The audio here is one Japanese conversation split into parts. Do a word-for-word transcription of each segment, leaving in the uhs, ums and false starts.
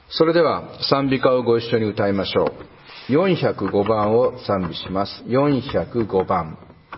それでは賛美歌をご一緒に歌いましょう。よんひゃくごばんを賛美します。よんひゃくごばん。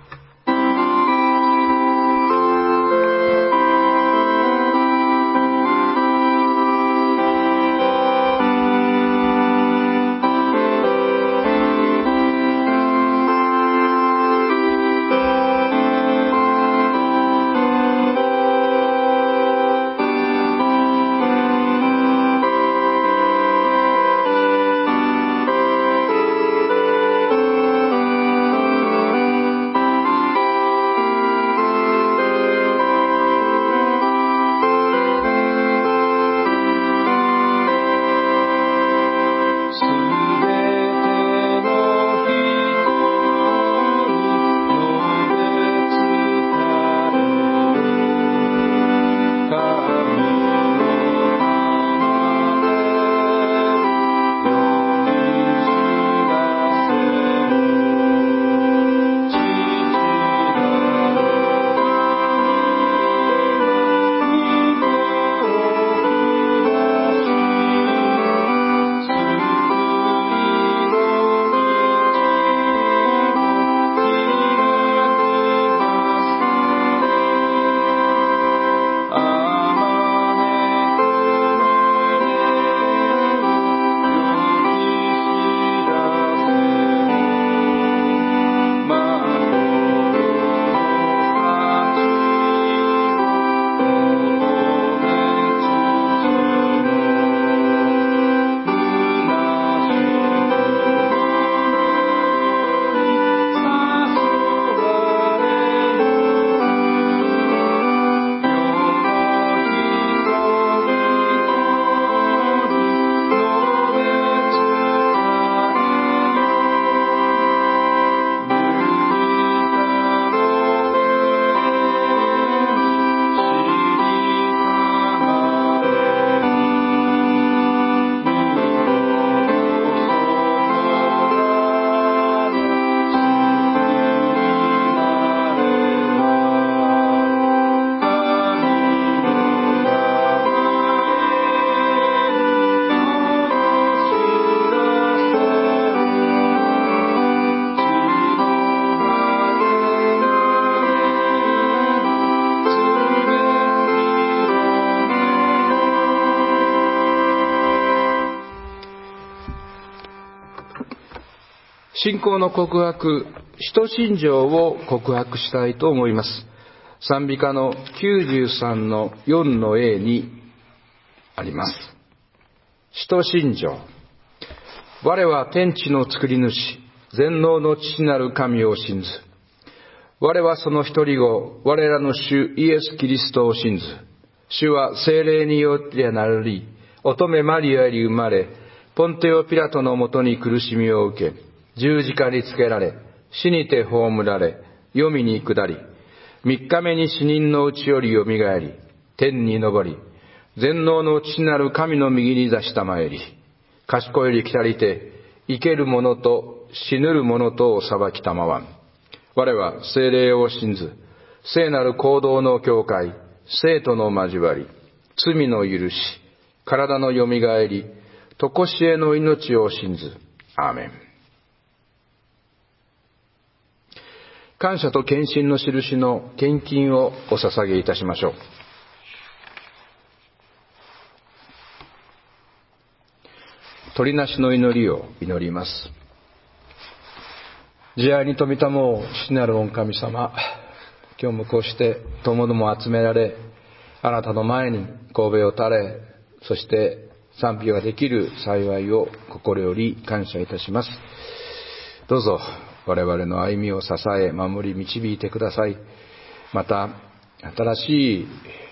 信仰の告白、使徒信条を告白したいと思います。賛美歌のきゅうじゅうさんのよんの エー にあります。使徒信条。我は天地の作り主、全能の父なる神を信ず。我はその一人子、我らの主イエス・キリストを信ず。主は聖霊によってなり、乙女マリアより生まれ、ポンテオ・ピラトのもとに苦しみを受け、十字架につけられ、死にて葬られ、黄泉に下り、三日目に死人のうちよりよみがえり、天に昇り、全能の父なる神の右に座したまえり、賢いり来たりて、生ける者と死ぬる者とを裁きたまわん。我は聖霊を信ず、聖なる行動の教会、聖との交わり、罪の許し、体のよみがえり、とこしえの命を信ず。アーメン。感謝と献身の印の献金をお捧げいたしましょう。鳥なしの祈りを祈ります。慈愛に富みたも父なる御神様、今日もこうして友ども集められ、あなたの前に頭を垂れ、そして賛美ができる幸いを心より感謝いたします。どうぞ我々の歩みを支え、守り、導いてください。また、新しい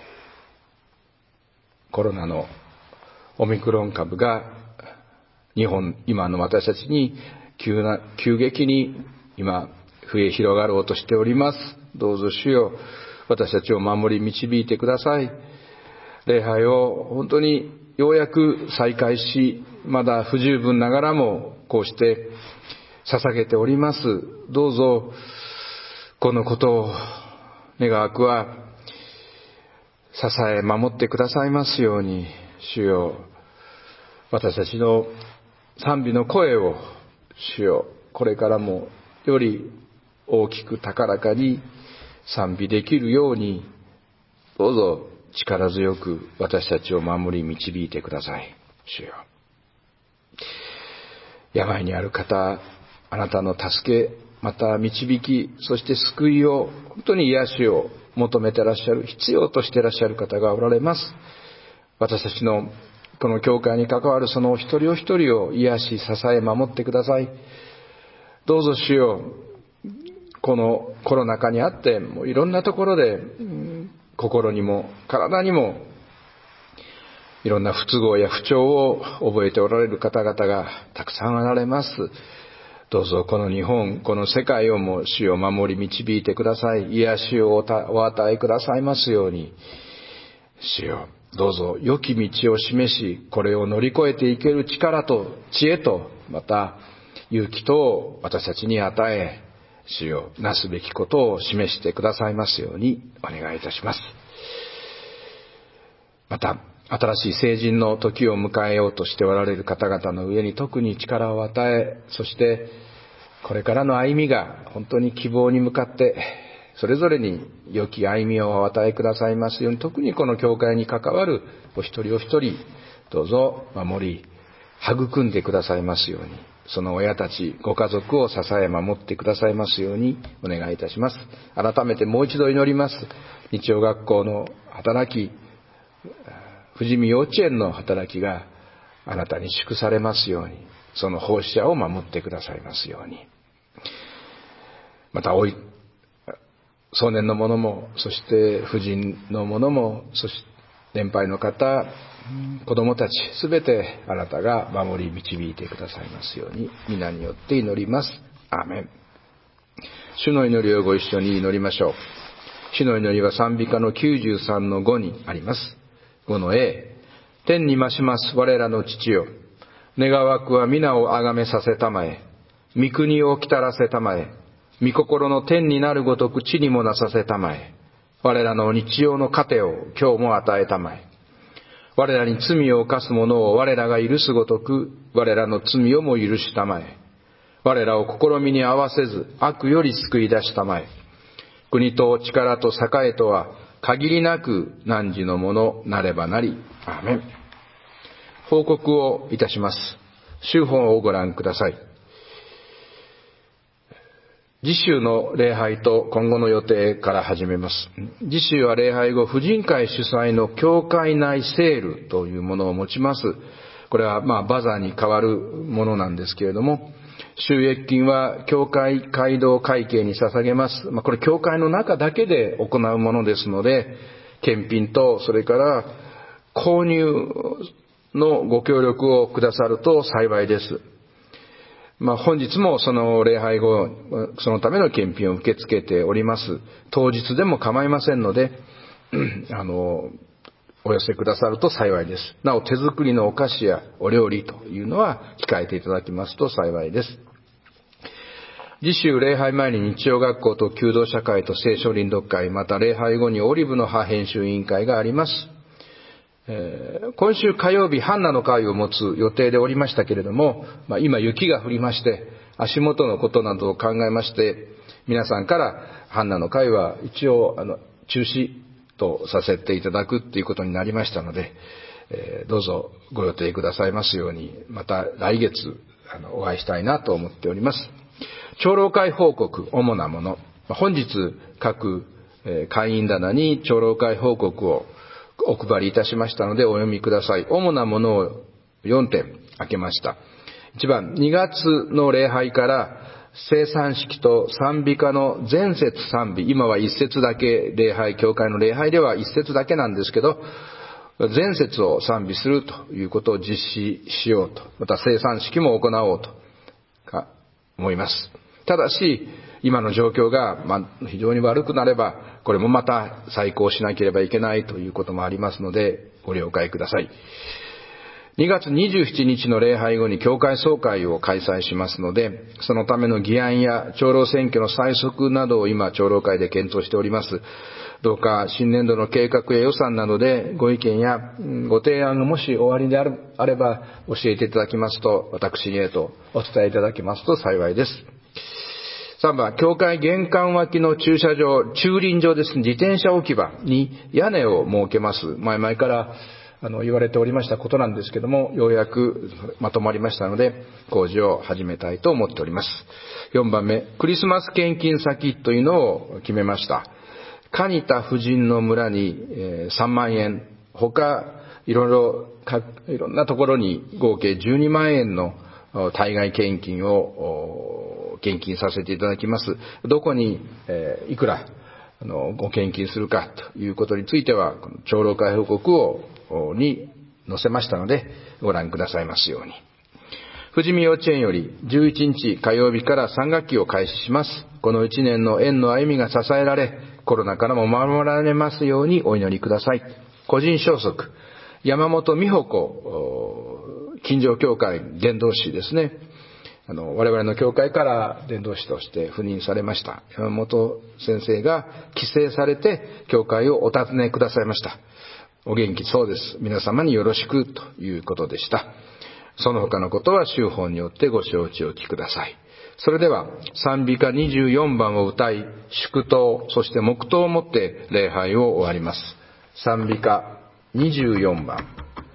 コロナのオミクロン株が日本、今の私たちに急な、急激に今、増え広がろうとしております。どうぞ主よ、私たちを守り、導いてください。礼拝を本当にようやく再開し、まだ不十分ながらもこうして捧げております。どうぞこのことを願わくは支え守ってくださいますように、主よ、 私たちの賛美の声を、主よ、これからもより大きく高らかに賛美できるように、どうぞ力強く私たちを守り導いてください。主よ、病にある方、あなたの助け、また導き、そして救いを、本当に癒しを求めてらっしゃる、必要としてらっしゃる方がおられます。私たちのこの教会に関わるそのお一人お一人を癒し、支え、守ってください。どうぞ主よ、このコロナ禍にあって、もういろんなところで、うん、心にも体にもいろんな不都合や不調を覚えておられる方々がたくさんおられます。どうぞこの日本、この世界をも主を守り導いてください。癒しをお与えくださいますように。主よ、どうぞ良き道を示し、これを乗り越えていける力と知恵と、また勇気とを私たちに与え、主よ、なすべきことを示してくださいますようにお願いいたします。また、新しい成人の時を迎えようとしておられる方々の上に特に力を与え、そしてこれからの歩みが本当に希望に向かってそれぞれに良き歩みをお与えくださいますように、特にこの教会に関わるお一人お一人、どうぞ守り育んでくださいますように、その親たちご家族を支え守ってくださいますようにお願いいたします。改めてもう一度祈ります。日曜学校の働き、富士見幼稚園の働きがあなたに祝されますように、その奉仕者を守ってくださいますように。また老い壮年の者も、そして婦人の者も、そして年配の方、子供たち、すべてあなたが守り導いてくださいますように、皆によって祈ります。アーメン。主の祈りをご一緒に祈りましょう。主の祈りは賛美歌のきゅうじゅうさんのごにあります。ごの A、 天に増します我らの父よ、願わくは皆をあがめさせたまえ、御国をきたらせたまえ、御心の天になるごとく地にもなさせたまえ、我らの日曜の糧を今日も与えたまえ、我らに罪を犯す者を我らが許すごとく我らの罪をも許したまえ、我らを試みに合わせず悪より救い出したまえ、国と力と栄とは限りなく汝のものなればなり。アーメン。報告をいたします。週報をご覧ください。次週の礼拝と今後の予定から始めます。次週は礼拝後、婦人会主催の教会内セールというものを持ちます。これはまあバザーに代わるものなんですけれども、収益金は教会街道会計に捧げます。まあ、これ教会の中だけで行うものですので、献品とそれから購入のご協力をくださると幸いです。まあ、本日もその礼拝後、そのための献品を受け付けております。当日でも構いませんので、あの、お寄せくださると幸いです。なお、手作りのお菓子やお料理というのは控えていただきますと幸いです。次週礼拝前に日曜学校と弓道社会と聖書臨読会、また礼拝後にオリブの葉編集委員会があります。えー、今週火曜日ハンナの会を持つ予定でおりましたけれども、まあ、今雪が降りまして足元のことなどを考えまして、皆さんからハンナの会は一応あの中止とさせていただくということになりましたので、えー、どうぞご予定くださいますように、また来月あのお会いしたいなと思っております。長老会報告、主なもの、本日各会員棚に長老会報告をお配りいたしましたのでお読みください。主なものをよんてん開けました。いちばん、にがつの礼拝から聖賛式と賛美歌の前節賛美、今はいっ節だけ礼拝、教会の礼拝ではいっ節だけなんですけど、前節を賛美するということを実施しようと、また聖賛式も行おうと思います。ただし今の状況がまあ非常に悪くなれば、これもまた再考しなければいけないということもありますのでご了解ください。にがつにじゅうしちにちの礼拝後に教会総会を開催しますので、そのための議案や長老選挙の催促などを今長老会で検討しております。 どうか新年度の計画や予算などでご意見やご提案がもしおありであれば教えていただきますと、私へとお伝えいただけますと幸いです。さんばん、教会玄関脇の駐車場、駐輪場ですね、自転車置き場に屋根を設けます。前々からあの言われておりましたことなんですけども、ようやくまとまりましたので、工事を始めたいと思っております。よんばんめ、クリスマス献金先というのを決めました。蟹田夫人の村にさんまんえん、他いろいろかいろんなところに合計じゅうにまんえんの対外献金を献金させていただきます。どこに、えー、いくらあのご献金するかということについては、この長老会報告をに載せましたので、ご覧くださいますように。富士見幼稚園よりじゅういちにち火曜日からさんがっきを開始します。このいちねんの園の歩みが支えられ、コロナからも守られますようにお祈りください。個人消息、山本美穂子近所教会伝道師ですね。あの我々の教会から伝道師として赴任されました山本先生が帰省されて教会をお訪ねくださいました。お元気そうです。皆様によろしくということでした。その他のことは宗法によってご承知おきください。それでは賛美歌にじゅうよんばんを歌い、祝祷、そして黙祷をもって礼拝を終わります。賛美歌にじゅうよんばん。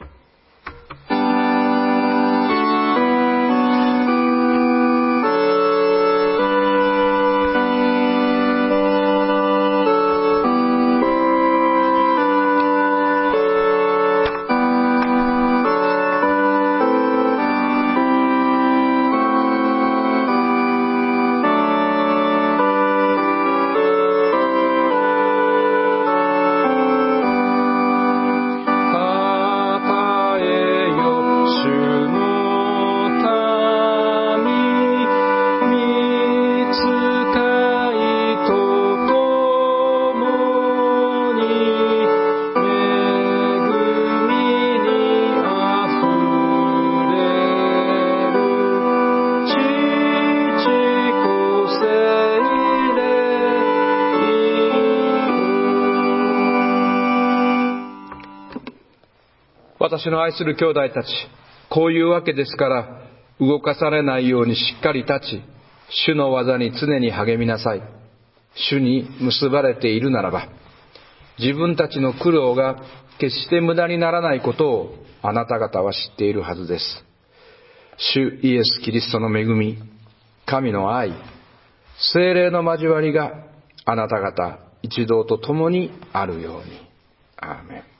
私の愛する兄弟たち、こういうわけですから、動かされないようにしっかり立ち、主の技に常に励みなさい。主に結ばれているならば、自分たちの苦労が決して無駄にならないことをあなた方は知っているはずです。主イエス・キリストの恵み、神の愛、聖霊の交わりがあなた方一同と共にあるように。アーメン。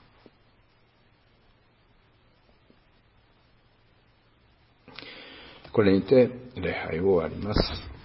これにて礼拝を終わります。